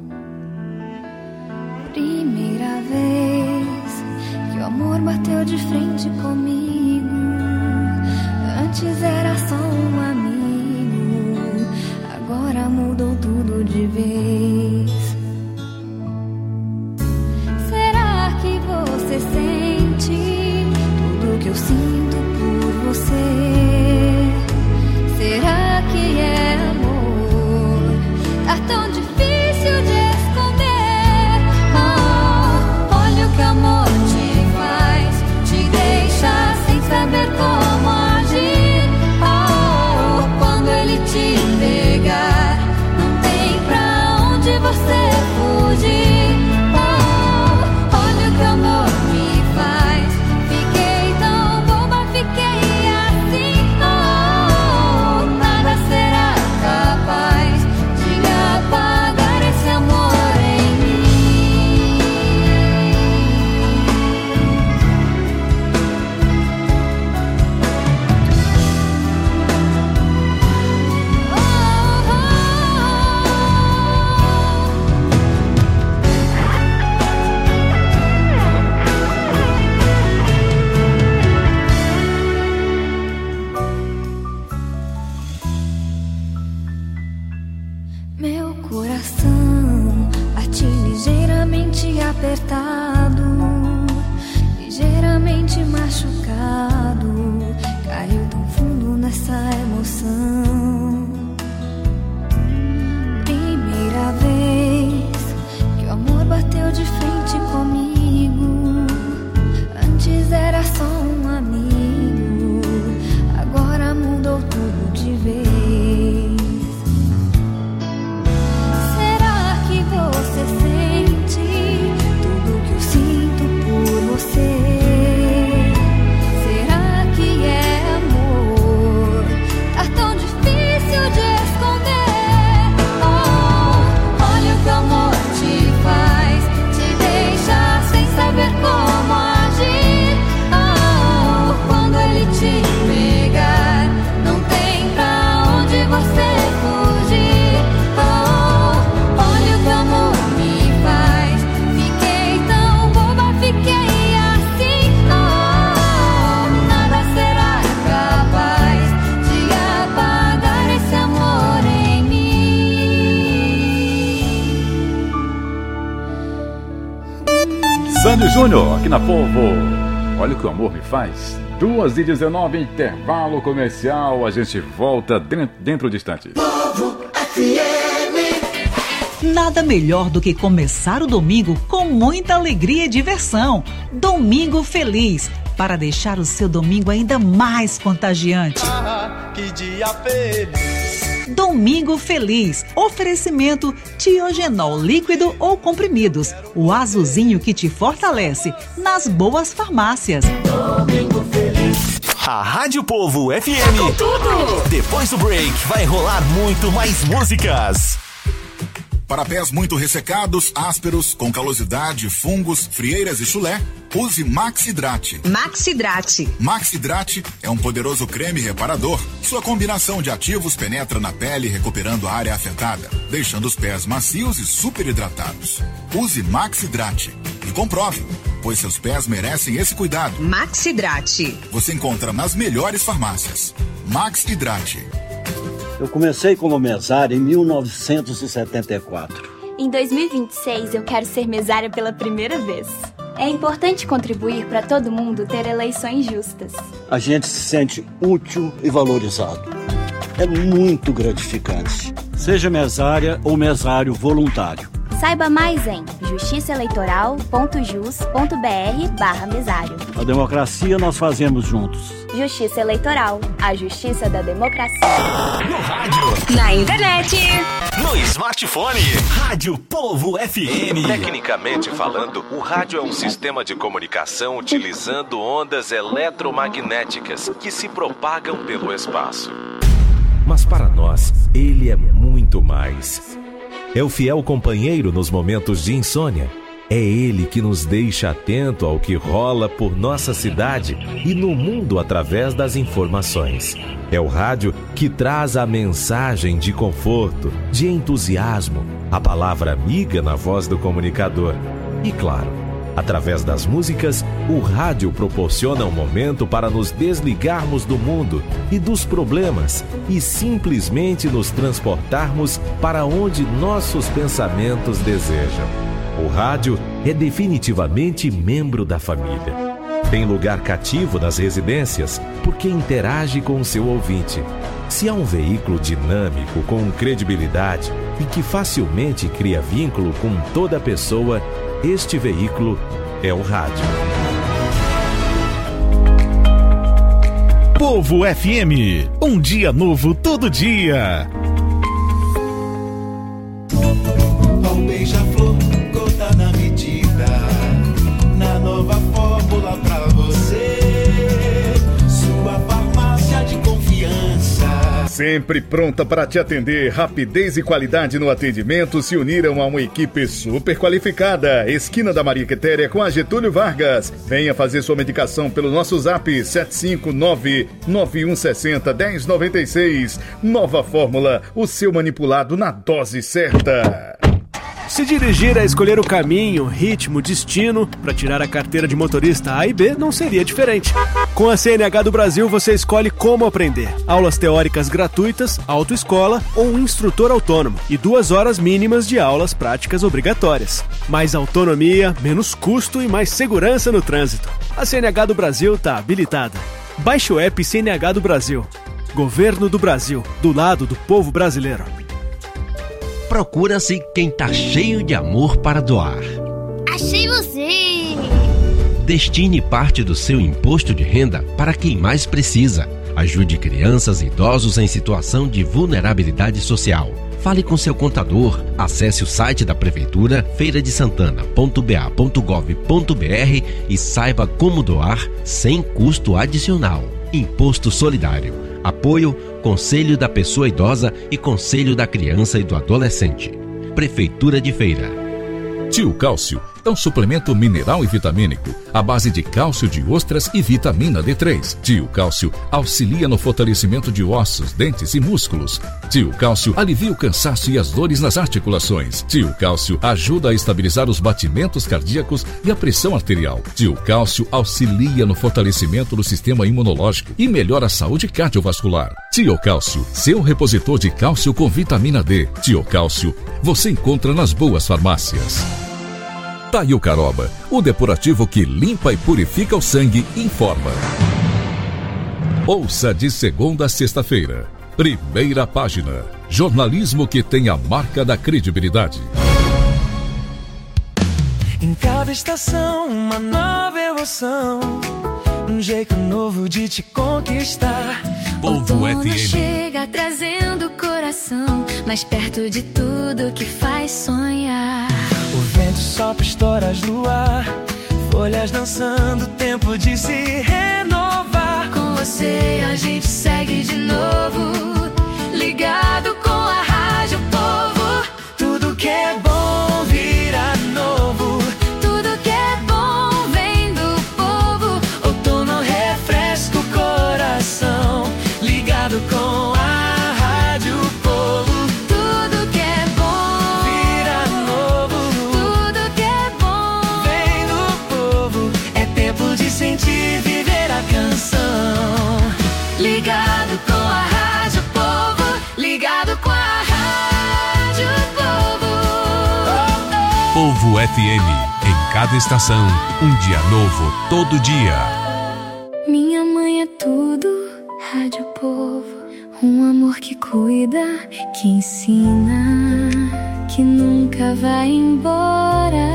Primeira vez que o amor bateu de frente comigo. Antes era só um amigo, agora mudou tudo de vez. Será que você sente tudo que eu sinto por você? Será que é amor? Tá tão difícil de esconder. Oh, olha o que amor te faz, te deixa sem saber como agir. Oh, quando ele te pegar, não tem pra onde você fugir. Oh, olha o que amor me faz, fiquei tão boba, fiquei assim. Oh, nada será capaz de apagar esse amor em mim. Meu coração bate ligeiramente apertado, ligeiramente machucado, caiu tão fundo nessa emoção. Primeira vez que o amor bateu de frente comigo. Antes era só um amigo, agora mudou tudo de vez. Será que você sente tudo que eu sinto por você? Será que é amor? Tá tão difícil de esconder. Oh, olha o que o amor te faz, te deixa sem saber como agir. Oh, quando ele te pegar, não tem pra onde você fugir. Oh, olha o que o amor me faz, fiquei tão boba, fiquei assim. Oh, nada será capaz de apagar esse amor em mim. Sandy Júnior, aqui na Povo. Olha o que o amor me faz. 2h19, intervalo comercial. A gente volta dentro de instantes. Nada melhor do que começar o domingo com muita alegria e diversão. Domingo Feliz, para deixar o seu domingo ainda mais contagiante. Que dia feliz. Domingo Feliz. Oferecimento Tiogenol líquido ou comprimidos. O azulzinho que te fortalece. Nas boas farmácias. Domingo Feliz. A Rádio Povo FM. Com tudo. Depois do break, vai rolar muito mais músicas. Para pés muito ressecados, ásperos, com calosidade, fungos, frieiras e chulé, use Maxidrate. Maxidrate. Maxidrate é um poderoso creme reparador. Sua combinação de ativos penetra na pele, recuperando a área afetada, deixando os pés macios e super hidratados. Use Maxidrate e comprove, pois seus pés merecem esse cuidado. Maxidrate. Você encontra nas melhores farmácias. Maxidrate. Eu comecei como mesária em 1974. Em 2026, eu quero ser mesária pela primeira vez. É importante contribuir para todo mundo ter eleições justas. A gente se sente útil e valorizado. É muito gratificante. Seja mesária ou mesário voluntário. Saiba mais em justiçaeleitoral.jus.br/mesário. A democracia nós fazemos juntos. Justiça Eleitoral, a justiça da democracia. No rádio, na internet, no smartphone. Rádio Povo FM. Tecnicamente falando, o rádio é um sistema de comunicação utilizando ondas eletromagnéticas que se propagam pelo espaço. Mas para nós, ele é muito mais. É o fiel companheiro nos momentos de insônia, É ele que nos deixa atento ao que rola por nossa cidade e no mundo através das informações. É o rádio que traz a mensagem de conforto, de entusiasmo, a palavra amiga na voz do comunicador. E claro, através das músicas, o rádio proporciona um momento para nos desligarmos do mundo e dos problemas e simplesmente nos transportarmos para onde nossos pensamentos desejam. O rádio é definitivamente membro da família. Tem lugar cativo nas residências porque interage com o seu ouvinte. Se há um veículo dinâmico, com credibilidade e que facilmente cria vínculo com toda pessoa, este veículo é o rádio. Povo FM, um dia novo todo dia. Um beija-flor, gota na medida, na nova fórmula pra você, sua farmácia de confiança. Sempre pronta para te atender, rapidez e qualidade no atendimento se uniram a uma equipe super qualificada. Esquina da Maria Quitéria com a Getúlio Vargas. Venha fazer sua medicação pelo nosso zap 759-9160-1096. Nova fórmula, o seu manipulado na dose certa. Se dirigir é escolher o caminho, ritmo, destino para tirar a carteira de motorista A e B não seria diferente. Com a CNH do Brasil você escolhe como aprender. Aulas teóricas gratuitas, autoescola ou um instrutor autônomo e 2 horas mínimas de aulas práticas obrigatórias. Mais autonomia, menos custo e mais segurança no trânsito. A CNH do Brasil está habilitada. Baixe o app CNH do Brasil. Governo do Brasil, do lado do povo brasileiro. Procura-se quem tá cheio de amor para doar. Achei você! Destine parte do seu imposto de renda para quem mais precisa. Ajude crianças e idosos em situação de vulnerabilidade social. Fale com seu contador, acesse o site da Prefeitura, feiradesantana.ba.gov.br e saiba como doar sem custo adicional. Imposto Solidário. Apoio, Conselho da Pessoa Idosa e Conselho da Criança e do Adolescente. Prefeitura de Feira. Tio Cálcio é um suplemento mineral e vitamínico à base de cálcio de ostras e vitamina D3. Tio Cálcio auxilia no fortalecimento de ossos, dentes e músculos. Tio Cálcio alivia o cansaço e as dores nas articulações. Tio Cálcio ajuda a estabilizar os batimentos cardíacos e a pressão arterial. Tio Cálcio auxilia no fortalecimento do sistema imunológico e melhora a saúde cardiovascular. Tio Cálcio, seu repositor de cálcio com vitamina D. Tio Cálcio, você encontra nas boas farmácias. Taiucaroba, o depurativo que limpa e purifica o sangue, informa. Ouça de segunda a sexta-feira. Primeira página. Jornalismo que tem a marca da credibilidade. Em cada estação, uma nova emoção. Um jeito novo de te conquistar. Povo FM chega trazendo o coração mais perto de tudo que faz sonhar. O vento sopra histórias no ar, folhas dançando, tempo de se renovar. Com você a gente segue de novo, ligado com a Rádio Povo. Tudo que é bom vira novo. Tudo que é bom vem do povo. Outono refresca o coração, ligado com a Rádio Povo. Tudo que é bom vira novo. Tudo que é bom vem do povo. É tempo de sentir, viver a canção. Ligado com a Rádio Povo. Ligado com a Rádio Povo. Povo FM, em cada estação, um dia novo todo dia. Minha mãe é tudo, Rádio Povo. Um amor que cuida, que ensina, que nunca vai embora.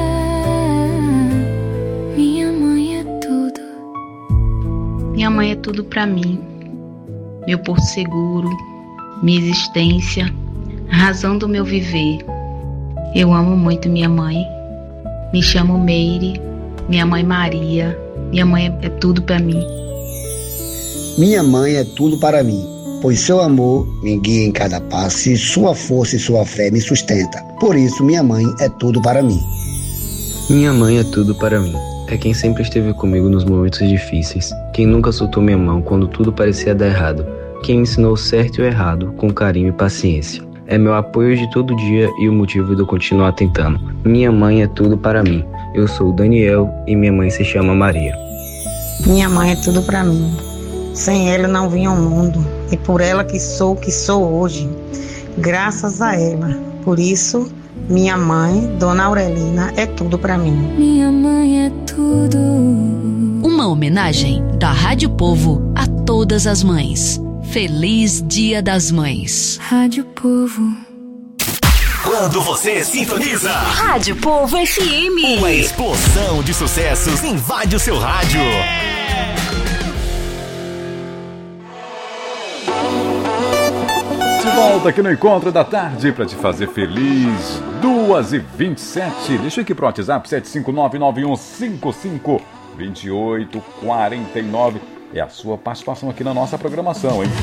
Minha mãe é tudo. Minha mãe é tudo pra mim. Meu porto seguro, minha existência, a razão do meu viver. Eu amo muito minha mãe. Me chamo Meire, minha mãe Maria. Minha mãe é tudo pra mim. Minha mãe é tudo para mim, pois seu amor me guia em cada passo e sua força e sua fé me sustenta. Por isso, minha mãe é tudo para mim. Minha mãe é tudo para mim. É quem sempre esteve comigo nos momentos difíceis. Quem nunca soltou minha mão quando tudo parecia dar errado. Quem me ensinou o certo e o errado com carinho e paciência. É meu apoio de todo dia e o motivo de eu continuar tentando. Minha mãe é tudo para mim. Eu sou o Daniel e minha mãe se chama Maria. Minha mãe é tudo para mim. Sem ela eu não vinha ao mundo. E por ela que sou hoje. Graças a ela. Por isso, minha mãe, Dona Aurelina, é tudo para mim. Minha mãe é tudo. Uma homenagem da Rádio Povo a todas as mães. Feliz Dia das Mães. Rádio Povo. Quando você sintoniza Rádio Povo FM. Uma explosão de sucessos invade o seu rádio. De volta aqui no Encontro da Tarde para te fazer feliz. 2h27. Deixa eu aqui pro WhatsApp 75991552849. É a sua participação aqui na nossa programação, hein?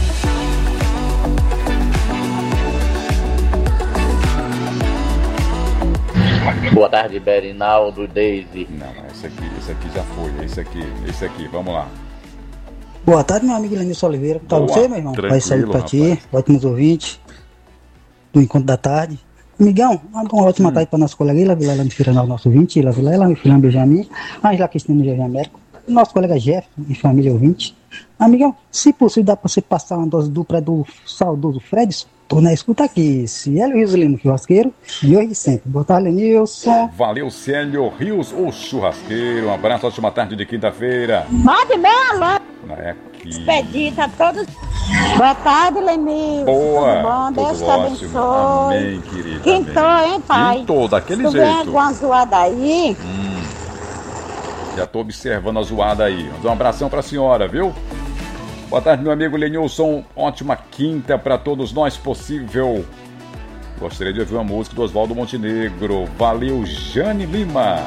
Boa tarde, Berinaldo, Deise. Não, esse aqui já foi. Esse aqui, vamos lá. Boa tarde, meu amigo Lenilson Oliveira. Tá você, meu irmão? Vai sair pra ti, ótimos ouvintes do Encontro da Tarde. Amigão, manda uma ótima tarde pra nossa colega Ila Vilela de Firanal, nosso ouvinte, Ila Vilela, meu filho Benjamin, Angela Cristina de América, nosso colega Jeff e família ouvinte. Amigão, se possível, dá pra você passar uma dose dupla do saudoso Fredson? Tô na escuta aqui, Célio Rios Lima, churrasqueiro, de hoje e sempre. Boa tarde, Lenilson. Valeu, Célio Rios, o churrasqueiro. Um abraço, ótima tarde de quinta-feira. Mande bela! É aqui. Expedita a todos. Boa tarde, Lenilson. Boa. Tudo bom? Deus te abençoe. Amém, querida. Quintou, hein, pai? Quintou, daquele tu jeito. Tu vem alguma zoada aí? Já tô observando a zoada aí. Um abração pra senhora, viu? Boa tarde, meu amigo Lenilson. Ótima quinta pra todos nós possível. Gostaria de ouvir uma música do Oswaldo Montenegro. Valeu, Jane Lima.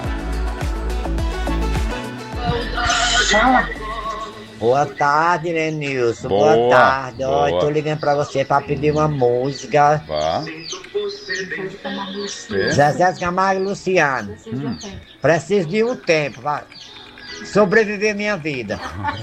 Boa tarde, Lenilson. Boa tarde. Ó, tô ligando pra você pra pedir uma música. Vá. Zezé de Camargo e Luciano. Preciso de um tempo pra sobreviver minha vida.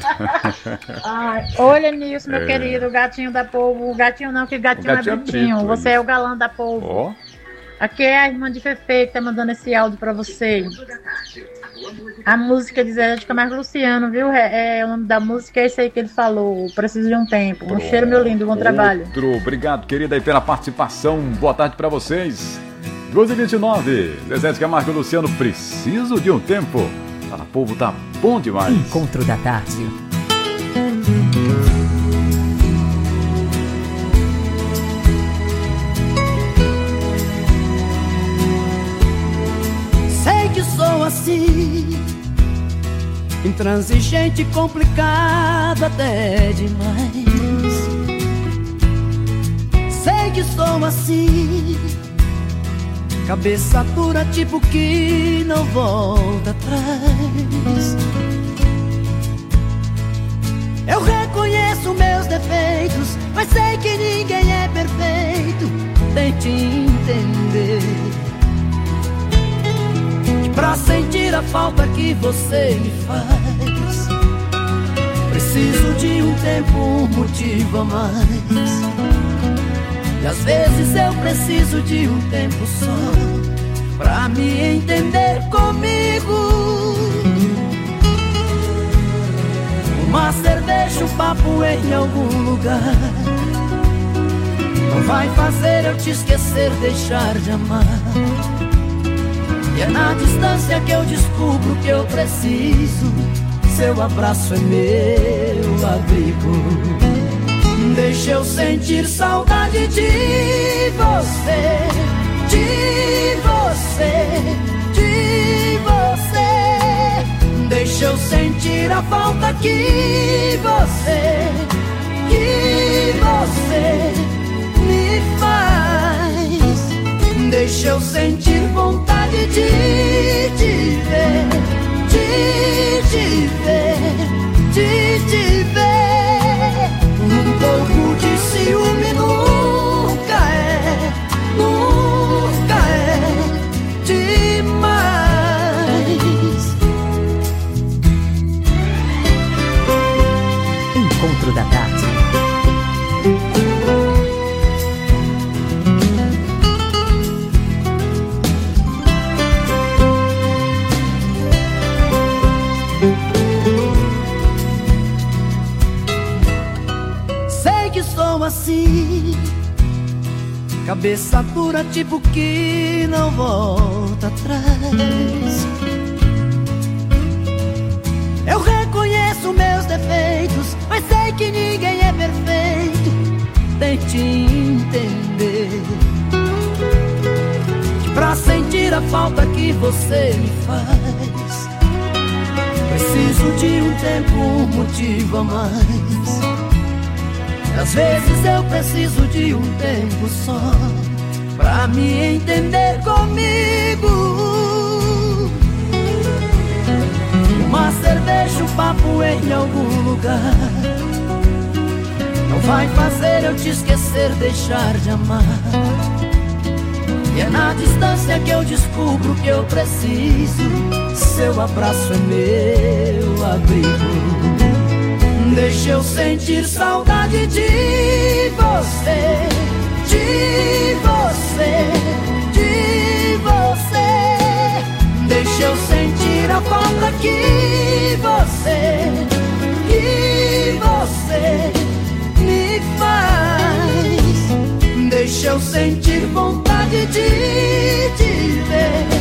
Olha, Nilson, meu querido, o gatinho da Povo. O gatinho não, que gatinho é bonitinho. Você é o galã da Povo. Aqui é a irmã de Fefe que tá mandando esse áudio pra você. A música de Zé de Camargo Luciano, viu? O nome da música é esse aí que ele falou. Preciso de um tempo. Um cheiro, meu lindo, bom trabalho. Obrigado, querida, aí pela participação. Boa tarde pra vocês. 12h29. Zezé de Camargo Luciano, preciso de um tempo. Tá na Povo, tá bom demais. Encontro da Tarde. Sei que sou assim, intransigente, complicado até demais. Sei que sou assim, cabeça dura, tipo que não volta atrás. Eu reconheço meus defeitos, mas sei que ninguém é perfeito. Tente entender que pra sentir a falta que você me faz, preciso de um tempo, um motivo a mais. E às vezes eu preciso de um tempo só pra me entender comigo. Uma cerveja, um papo em algum lugar não vai fazer eu te esquecer, deixar de amar. E é na distância que eu descubro que eu preciso. Seu abraço é meu abrigo. Deixa eu sentir saudade de você, de você, de você. Deixa eu sentir a falta que você me faz. Deixa eu sentir vontade de te ver, de te ver, de te ver. Um pouco de ciúme nunca é demais. assim, cabeça dura tipo que não volta atrás. Eu reconheço meus defeitos, mas sei que ninguém é perfeito. Tente entender que pra sentir a falta que você me faz, preciso de um tempo, um motivo a mais. Às vezes eu preciso de um tempo só pra me entender comigo. Uma cerveja, um papo em algum lugar não vai fazer eu te esquecer, deixar de amar. E é na distância que eu descubro que eu preciso. Seu abraço é meu abrigo. Deixa eu sentir saudade de você, de você, de você. Deixa eu sentir a falta que você me faz. Deixa eu sentir vontade de te ver,